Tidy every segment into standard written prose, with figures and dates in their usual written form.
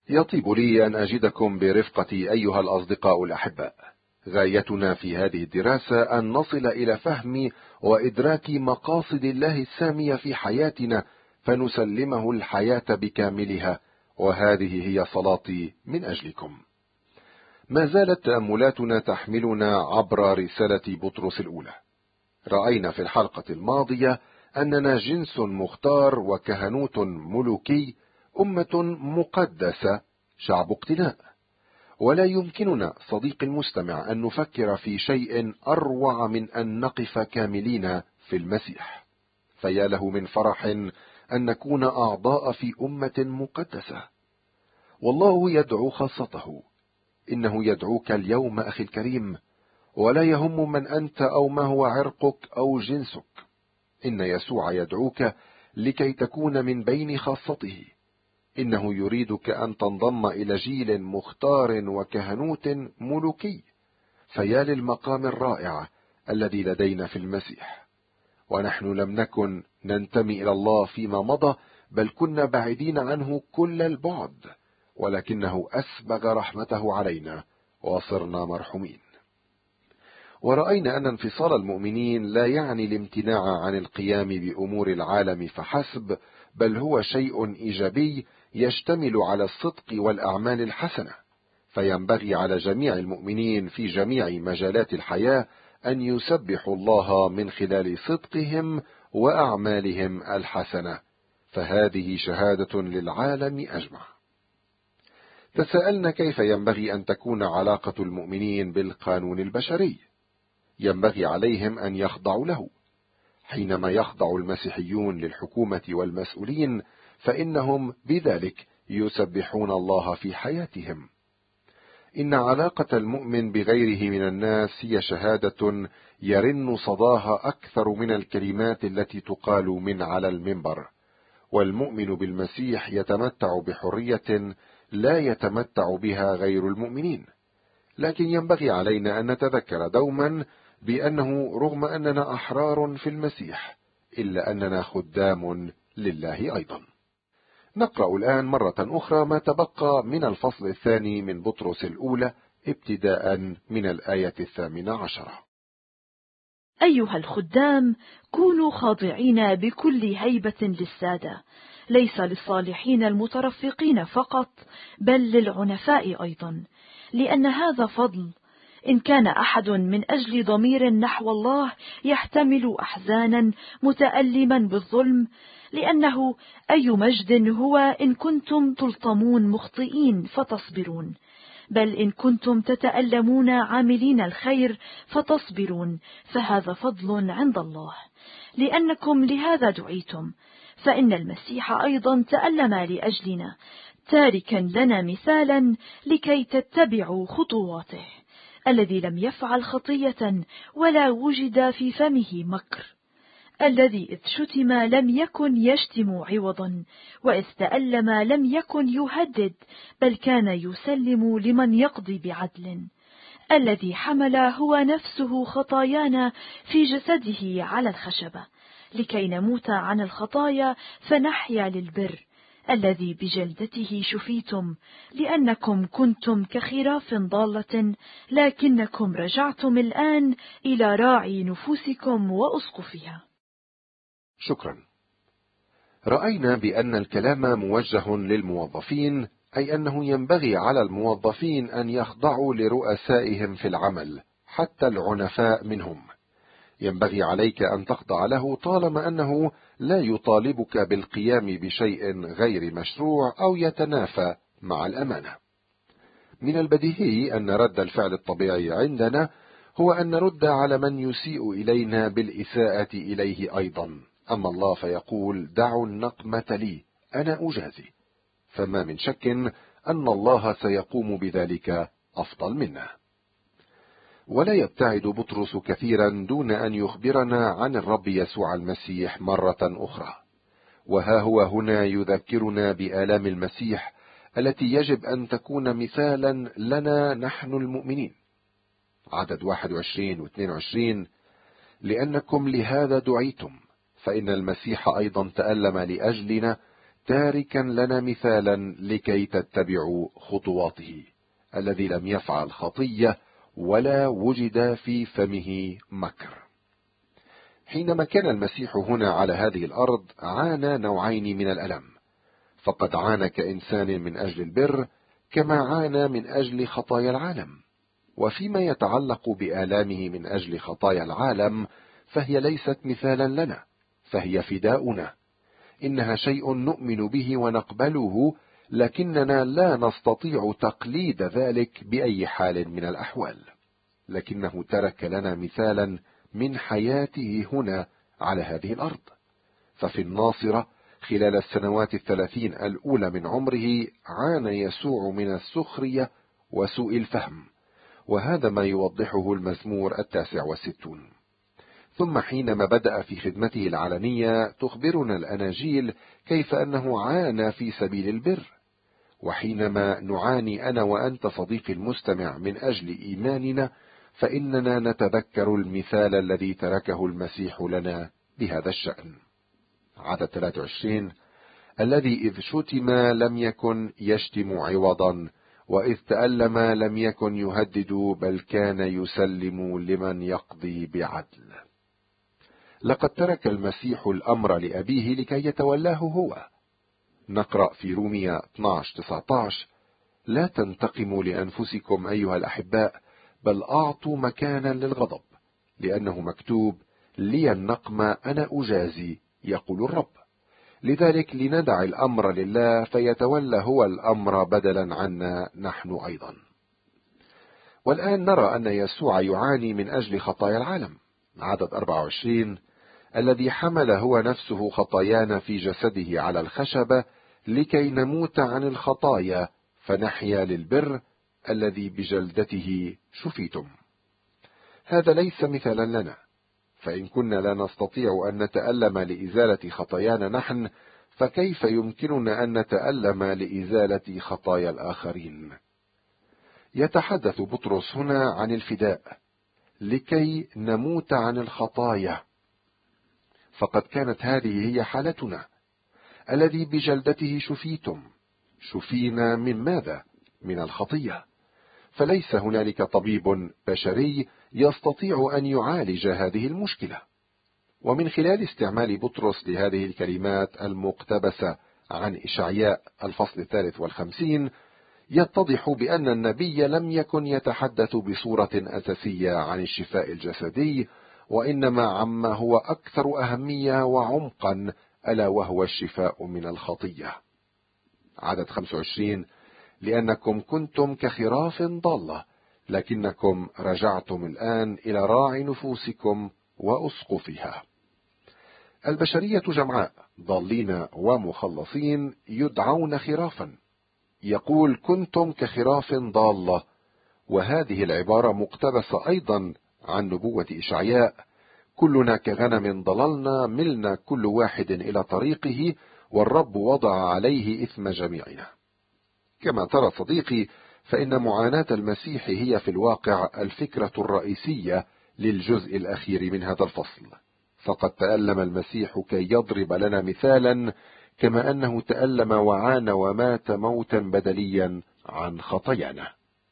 يطيب لي أن أجدكم برفقتي أيها الأصدقاء الأحباء. غايتنا في هذه الدراسة أن نصل إلى فهم وإدراك مقاصد الله السامية في حياتنا، فنسلمه الحياة بكاملها، وهذه هي صلاتي من أجلكم. ما زالت تأملاتنا تحملنا عبر رسالة بطرس الأولى. رأينا في الحلقة الماضية أننا جنس مختار وكهنوت ملوكي، أمة مقدسة، شعب اقتناء. ولا يمكننا صديقي المستمع أن نفكر في شيء أروع من أن نقف كاملين في المسيح. فيا له من فرح أن نكون أعضاء في أمة مقدسة. والله يدعو خاصته. إنه يدعوك اليوم أخي الكريم، ولا يهم من أنت أو ما هو عرقك أو جنسك. إن يسوع يدعوك لكي تكون من بين خاصته. إنه يريدك أن تنضم إلى جيل مختار وكهنوت ملوكي. فيا للمقام الرائع الذي لدينا في المسيح. ونحن لم نكن ننتمي إلى الله فيما مضى، بل كنا بعيدين عنه كل البعد، ولكنه أسبغ رحمته علينا وصرنا مرحومين. ورأينا أن انفصال المؤمنين لا يعني الامتناع عن القيام بأمور العالم فحسب، بل هو شيء إيجابي يشتمل على الصدق والأعمال الحسنة. فينبغي على جميع المؤمنين في جميع مجالات الحياة أن يسبحوا الله من خلال صدقهم وأعمالهم الحسنة، فهذه شهادة للعالم أجمع. تساءلنا كيف ينبغي أن تكون علاقة المؤمنين بالقانون البشري. ينبغي عليهم أن يخضعوا له. حينما يخضع المسيحيون للحكومة والمسؤولين، فإنهم بذلك يسبحون الله في حياتهم. إن علاقة المؤمن بغيره من الناس هي شهادة يرن صداها أكثر من الكلمات التي تقال من على المنبر. والمؤمن بالمسيح يتمتع بحرية لا يتمتع بها غير المؤمنين. لكن ينبغي علينا أن نتذكر دوما بأنه رغم أننا أحرار في المسيح، إلا أننا خدام لله أيضا. نقرأ الآن مرة أخرى ما تبقى من الفصل الثاني من بطرس الأولى، ابتداء من الآية 18. أيها الخدام، كونوا خاضعين بكل هيبة للسادة، ليس للصالحين المترفقين فقط، بل للعنفاء أيضا، لأن هذا فضل. إن كان أحد من أجل ضمير نحو الله يحتمل أحزانا متألما بالظلم، لأنه أي مجد هو إن كنتم تلطمون مخطئين فتصبرون، بل إن كنتم تتألمون عاملين الخير فتصبرون، فهذا فضل عند الله، لأنكم لهذا دعيتم. فإن المسيح أيضا تألم لأجلنا، تاركا لنا مثالا لكي تتبعوا خطواته، الذي لم يفعل خطية ولا وجد في فمه مكر، الذي إذ شتم لم يكن يشتم عوضا، وإذ تألم لم يكن يهدد، بل كان يسلم لمن يقضي بعدل، الذي حمل هو نفسه خطايانا في جسده على الخشبة، لكي نموت عن الخطايا فنحيا للبر، الذي بجلدته شفيتم، لأنكم كنتم كخراف ضالة، لكنكم رجعتم الآن إلى راعي نفوسكم وأسقفها. شكرا. رأينا بأن الكلام موجه للموظفين، أي أنه ينبغي على الموظفين أن يخضعوا لرؤسائهم في العمل، حتى العنفاء منهم. ينبغي عليك أن تخضع له طالما أنه لا يطالبك بالقيام بشيء غير مشروع أو يتنافى مع الأمانة. من البديهي أن رد الفعل الطبيعي عندنا هو أن نرد على من يسيء إلينا بالإساءة إليه أيضا. أما الله فيقول: دعوا النقمة لي، أنا أجازي. فما من شك أن الله سيقوم بذلك أفضل منا. ولا يبتعد بطرس كثيرا دون أن يخبرنا عن الرب يسوع المسيح مرة أخرى. وها هو هنا يذكرنا بآلام المسيح التي يجب أن تكون مثالا لنا نحن المؤمنين. عدد 21 و 22: لأنكم لهذا دعيتم، فإن المسيح أيضا تألم لأجلنا، تاركا لنا مثالا لكي تتبعوا خطواته، الذي لم يفعل خطية ولا وجد في فمه مكر. حينما كان المسيح هنا على هذه الأرض عانى نوعين من الألم، فقد عانى كإنسان من أجل البر كما عانى من أجل خطايا العالم. وفيما يتعلق بآلامه من أجل خطايا العالم فهي ليست مثالا لنا، فهي فداؤنا. إنها شيء نؤمن به ونقبله، لكننا لا نستطيع تقليد ذلك بأي حال من الأحوال. لكنه ترك لنا مثالا من حياته هنا على هذه الأرض. ففي الناصرة خلال السنوات 30 الأولى من عمره عانى يسوع من السخرية وسوء الفهم، وهذا ما يوضحه المزمور 69. ثم حينما بدأ في خدمته العلنية تخبرنا الأناجيل كيف أنه عانى في سبيل البر. وحينما نعاني أنا وأنت صديقي المستمع من أجل إيماننا، فإننا نتذكر المثال الذي تركه المسيح لنا بهذا الشأن. عدد 23: الذي إذ شتم لم يكن يشتم عوضا، وإذ تألم لم يكن يهدد، بل كان يسلم لمن يقضي بعدل. لقد ترك المسيح الأمر لأبيه لكي يتولاه هو. نقرأ في رومية 12:19: لا تنتقموا لأنفسكم أيها الأحباء، بل أعطوا مكانا للغضب، لأنه مكتوب: لي النقم أنا أجازي، يقول الرب. لذلك لندع الأمر لله، فيتولى هو الأمر بدلا عنا نحن أيضا. والآن نرى أن يسوع يعاني من أجل خطايا العالم. عدد 24: الذي حمل هو نفسه خطايانا في جسده على الخشبة، لكي نموت عن الخطايا فنحيا للبر، الذي بجلدته شفيتم. هذا ليس مثالا لنا، فإن كنا لا نستطيع أن نتألم لإزالة خطايانا نحن، فكيف يمكننا أن نتألم لإزالة خطايا الآخرين؟ يتحدث بطرس هنا عن الفداء، لكي نموت عن الخطايا، فقد كانت هذه هي حالتنا. الذي بجلدته شفيتم، شفينا من ماذا؟ من الخطية. فليس هنالك طبيب بشري يستطيع أن يعالج هذه المشكلة. ومن خلال استعمال بطرس لهذه الكلمات المقتبسة عن إشعياء الفصل 53 يتضح بأن النبي لم يكن يتحدث بصورة أساسية عن الشفاء الجسدي، وإنما عما هو أكثر أهمية وعمقا، ألا وهو الشفاء من الخطية. عدد 25: لأنكم كنتم كخراف ضالة، لكنكم رجعتم الآن إلى راعي نفوسكم وأسقفها. البشرية جمعاء، ضالين ومخلصين، يدعون خرافا. يقول كنتم كخراف ضالة، وهذه العبارة مقتبسة أيضا عن نبوة إشعياء: كلنا كغنم ضللنا، ملنا كل واحد إلى طريقه، والرب وضع عليه إثم جميعنا. كما ترى صديقي، فإن معاناة المسيح هي في الواقع الفكرة الرئيسية للجزء الأخير من هذا الفصل. فقد تألم المسيح كي يضرب لنا مثالا، كما أنه تألم وعانى ومات موتا بدليا عن خطايانا.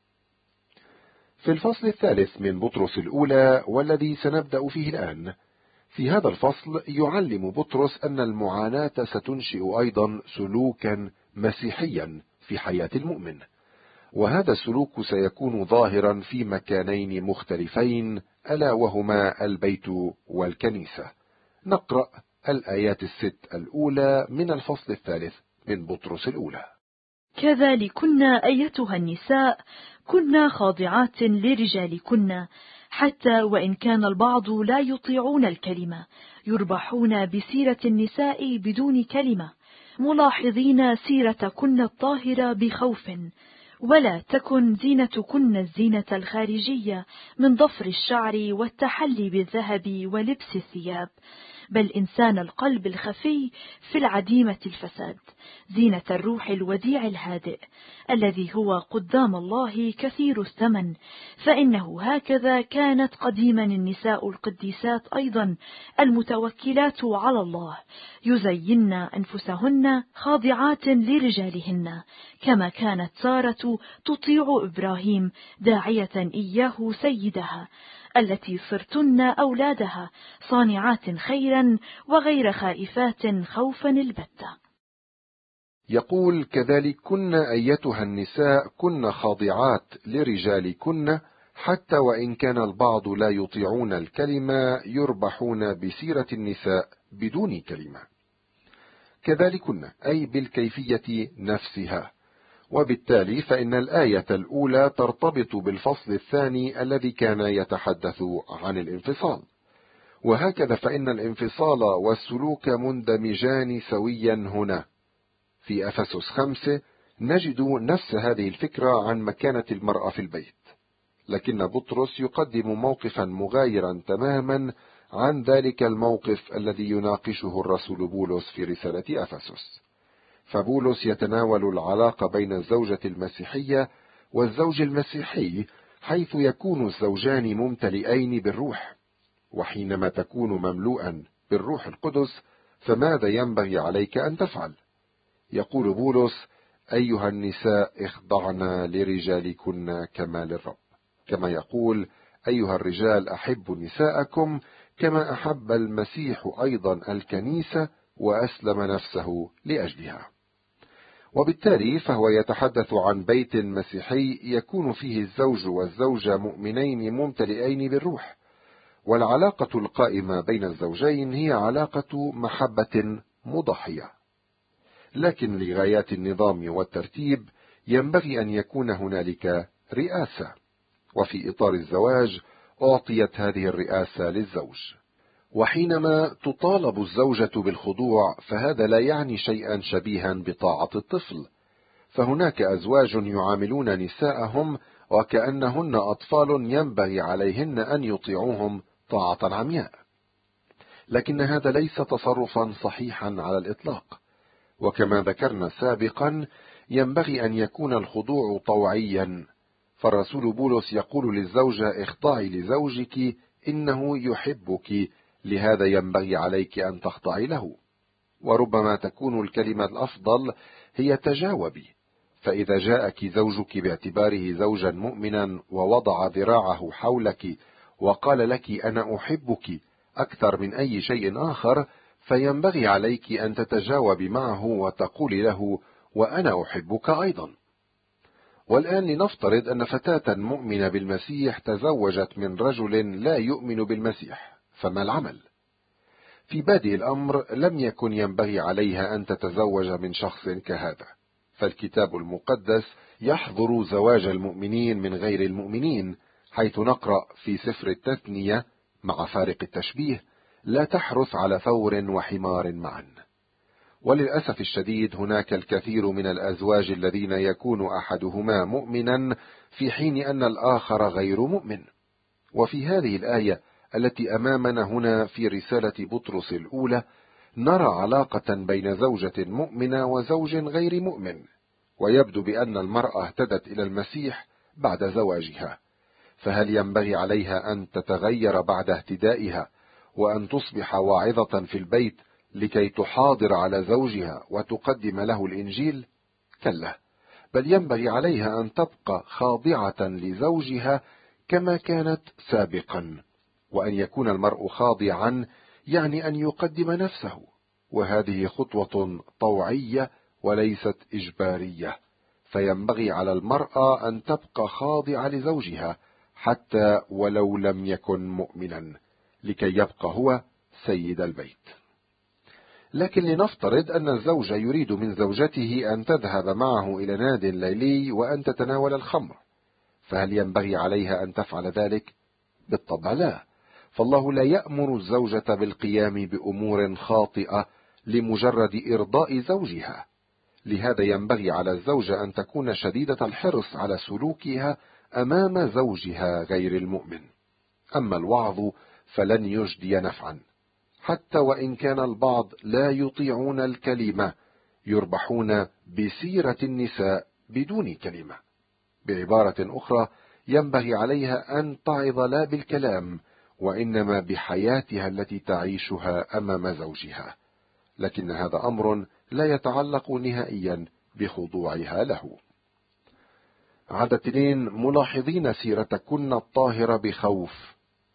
في الفصل الثالث من بطرس الأولى، والذي سنبدأ فيه الآن، في هذا الفصل يعلم بطرس أن المعاناة ستنشئ أيضا سلوكا مسيحيا في حياة المؤمن، وهذا السلوك سيكون ظاهرا في مكانين مختلفين، ألا وهما البيت والكنيسة. نقرأ الآيات 6 الأولى من الفصل الثالث من بطرس الأولى. كذلكن أيتها النساء كنا خاضعات لرجالكن، حتى وإن كان البعض لا يطيعون الكلمة، يربحون بسيرة النساء بدون كلمة، ملاحظين سيرتكن الطاهرة بخوف، ولا تكن زينتكن الزينة الخارجية من ضفر الشعر والتحلي بالذهب ولبس الثياب، بل إنسان القلب الخفي في العديمة الفساد، زينة الروح الوديع الهادئ، الذي هو قدام الله كثير الثمن، فإنه هكذا كانت قديما النساء القديسات أيضا المتوكلات على الله، يزين أنفسهن خاضعات لرجالهن، كما كانت سارة تطيع إبراهيم داعية إياه سيدها، التي صرتن أولادها صانعات خيرا وغير خائفات خوفا البتة. يقول: كذلك كن أيتها النساء كن خاضعات لرجالكن، حتى وإن كان البعض لا يطيعون الكلمة يربحون بسيرة النساء بدون كلمة. كذلكن أي بالكيفية نفسها، وبالتالي فإن الآية الأولى ترتبط بالفصل الثاني الذي كان يتحدث عن الانفصال، وهكذا فإن الانفصال والسلوك مندمجان سويا هنا. في أفسس 5 نجد نفس هذه الفكرة عن مكانة المرأة في البيت، لكن بطرس يقدم موقفا مغايرا تماما عن ذلك الموقف الذي يناقشه الرسول بولس في رسالة أفسس. فبولس يتناول العلاقة بين الزوجة المسيحية والزوج المسيحي، حيث يكون الزوجان ممتلئين بالروح، وحينما تكون مملوءا بالروح القدس فماذا ينبغي عليك أن تفعل؟ يقول بولس: أيها النساء اخضعن لرجالكن كما للرب، كما يقول: أيها الرجال أحبوا نساءكم كما أحب المسيح أيضا الكنيسة وأسلم نفسه لأجلها. وبالتالي فهو يتحدث عن بيت مسيحي يكون فيه الزوج والزوجة مؤمنين ممتلئين بالروح، والعلاقة القائمة بين الزوجين هي علاقة محبة مضحية. لكن لغايات النظام والترتيب ينبغي أن يكون هنالك رئاسة، وفي إطار الزواج أعطيت هذه الرئاسة للزوج. وحينما تطالب الزوجة بالخضوع فهذا لا يعني شيئا شبيها بطاعة الطفل، فهناك أزواج يعاملون نساءهم وكأنهن أطفال ينبغي عليهن أن يطيعوهم طاعة عمياء، لكن هذا ليس تصرفا صحيحا على الإطلاق. وكما ذكرنا سابقا ينبغي أن يكون الخضوع طوعيا، فالرسول بولس يقول للزوجة: اخضعي لزوجك إنه يحبك، لهذا ينبغي عليك أن تخضعي له. وربما تكون الكلمة الأفضل هي تجاوبي، فإذا جاءك زوجك باعتباره زوجا مؤمنا ووضع ذراعه حولك وقال لك: أنا أحبك أكثر من أي شيء آخر، فينبغي عليك أن تتجاوبي معه وتقولي له: وأنا أحبك أيضا. والآن لنفترض أن فتاة مؤمنة بالمسيح تزوجت من رجل لا يؤمن بالمسيح، فما العمل؟ في بادئ الأمر لم يكن ينبغي عليها أن تتزوج من شخص كهذا، فالكتاب المقدس يحظر زواج المؤمنين من غير المؤمنين، حيث نقرأ في سفر التثنية مع فارق التشبيه: لا تحرث على ثور وحمار معا. وللأسف الشديد هناك الكثير من الأزواج الذين يكون أحدهما مؤمنا في حين أن الآخر غير مؤمن. وفي هذه الآية التي أمامنا هنا في رسالة بطرس الأولى نرى علاقة بين زوجة مؤمنة وزوج غير مؤمن، ويبدو بأن المرأة اهتدت إلى المسيح بعد زواجها، فهل ينبغي عليها أن تتغير بعد اهتدائها وأن تصبح واعظة في البيت لكي تحاضر على زوجها وتقدم له الإنجيل؟ كلا، بل ينبغي عليها أن تبقى خاضعة لزوجها كما كانت سابقا. وأن يكون المرء خاضعا يعني أن يقدم نفسه، وهذه خطوة طوعية وليست إجبارية، فينبغي على المرأة أن تبقى خاضعة لزوجها حتى ولو لم يكن مؤمنا، لكي يبقى هو سيد البيت. لكن لنفترض أن الزوج يريد من زوجته أن تذهب معه إلى ناد ليلي وأن تتناول الخمر، فهل ينبغي عليها أن تفعل ذلك؟ بالطبع لا، فالله لا يأمر الزوجة بالقيام بأمور خاطئة لمجرد إرضاء زوجها. لهذا ينبغي على الزوجة أن تكون شديدة الحرص على سلوكها أمام زوجها غير المؤمن. أما الوعظ فلن يجدي نفعا، حتى وإن كان البعض لا يطيعون الكلمة، يربحون بسيرة النساء بدون كلمة. بعبارة أخرى، ينبغي عليها أن تعظ لا بالكلام، وإنما بحياتها التي تعيشها أمام زوجها، لكن هذا أمر لا يتعلق نهائيا بخضوعها له. عدد 2: ملاحظين سيرتكن الطاهرة بخوف.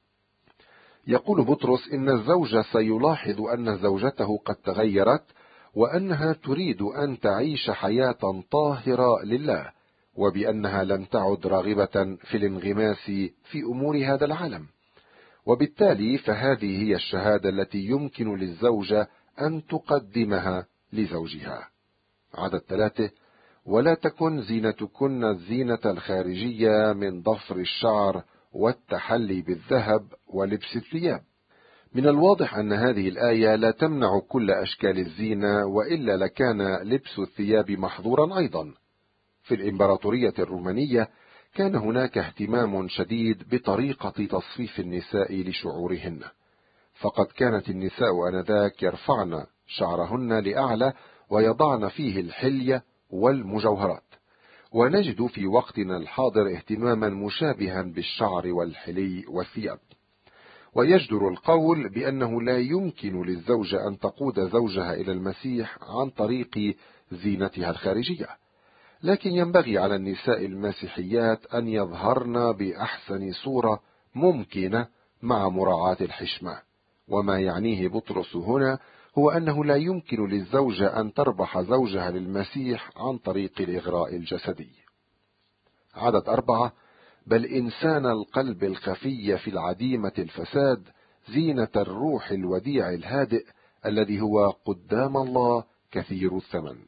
يقول بطرس إن الزوج سيلاحظ أن زوجته قد تغيرت، وأنها تريد أن تعيش حياة طاهرة لله، وبأنها لم تعد راغبة في الانغماس في أمور هذا العالم. وبالتالي فهذه هي الشهادة التي يمكن للزوجة أن تقدمها لزوجها. عدد 3: ولا تكن زينتكن الزينة الخارجية من ضفر الشعر والتحلي بالذهب ولبس الثياب. من الواضح أن هذه الآية لا تمنع كل أشكال الزينة، وإلا لكان لبس الثياب محظورا أيضا. في الإمبراطورية الرومانية كان هناك اهتمام شديد بطريقة تصفيف النساء لشعورهن، فقد كانت النساء آنذاك يرفعن شعرهن لأعلى ويضعن فيه الحلية والمجوهرات، ونجد في وقتنا الحاضر اهتماما مشابها بالشعر والحلي والثياب. ويجدر القول بأنه لا يمكن للزوجة أن تقود زوجها إلى المسيح عن طريق زينتها الخارجية، لكن ينبغي على النساء المسيحيات أن يظهرن بأحسن صورة ممكنة مع مراعاة الحشمة. وما يعنيه بطرس هنا هو أنه لا يمكن للزوجة أن تربح زوجها للمسيح عن طريق الإغراء الجسدي. عدد 4: بل إنسان القلب الخفي في العديمة الفساد، زينة الروح الوديع الهادئ الذي هو قدام الله كثير الثمن.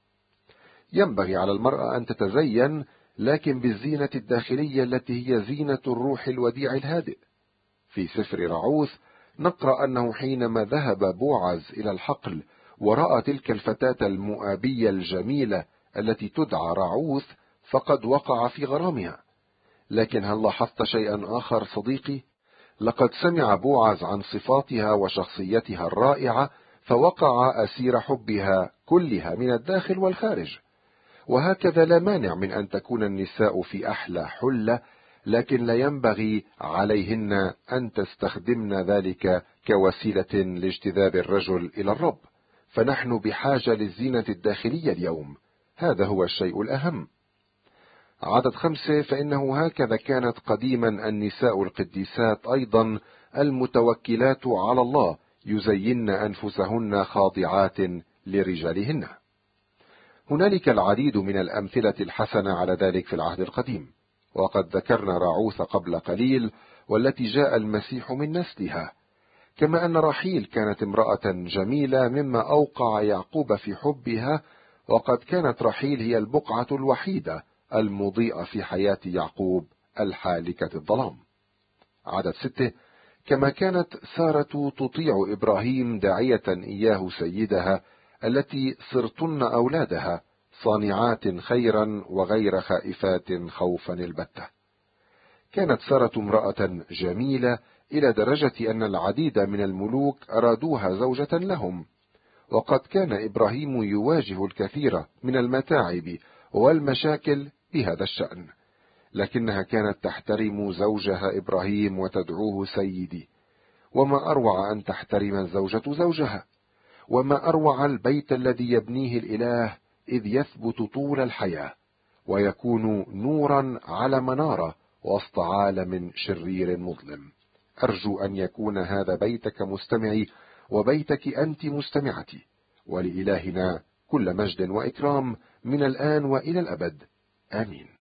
ينبغي على المرأة أن تتزين، لكن بالزينة الداخلية التي هي زينة الروح الوديع الهادئ. في سفر رعوث نقرأ أنه حينما ذهب بوعز إلى الحقل ورأى تلك الفتاة المؤابية الجميلة التي تدعى رعوث، فقد وقع في غرامها. لكن هل لاحظت شيئا آخر صديقي؟ لقد سمع بوعز عن صفاتها وشخصيتها الرائعة، فوقع أسير حبها كلها من الداخل والخارج. وهكذا لا مانع من أن تكون النساء في أحلى حلة، لكن لا ينبغي عليهن أن تستخدمن ذلك كوسيلة لاجتذاب الرجل إلى الرب، فنحن بحاجة للزينة الداخلية اليوم، هذا هو الشيء الأهم. عدد 5: فإنه هكذا كانت قديما النساء القديسات أيضا المتوكلات على الله، يزين أنفسهن خاضعات لرجالهن. هنالك العديد من الأمثلة الحسنة على ذلك في العهد القديم، وقد ذكرنا رعوث قبل قليل والتي جاء المسيح من نسلها، كما أن رحيل كانت امرأة جميلة مما أوقع يعقوب في حبها، وقد كانت رحيل هي البقعة الوحيدة المضيئة في حياة يعقوب الحالكة الظلام. عدد 6: كما كانت سارة تطيع إبراهيم داعية إياه سيدها، التي صرتن أولادها صانعات خيرا وغير خائفات خوفا البتة. كانت سارة امرأة جميلة إلى درجة أن العديد من الملوك أرادوها زوجة لهم، وقد كان إبراهيم يواجه الكثير من المتاعب والمشاكل بهذا الشأن، لكنها كانت تحترم زوجها إبراهيم وتدعوه سيدي. وما أروع أن تحترم الزوجة زوجها، وما أروع البيت الذي يبنيه الإله إذ يثبت طول الحياة ويكون نورا على منارة وسط عالم شرير مظلم. أرجو أن يكون هذا بيتك مستمعي، وبيتك أنت مستمعتي، ولإلهنا كل مجد وإكرام من الآن وإلى الأبد. آمين.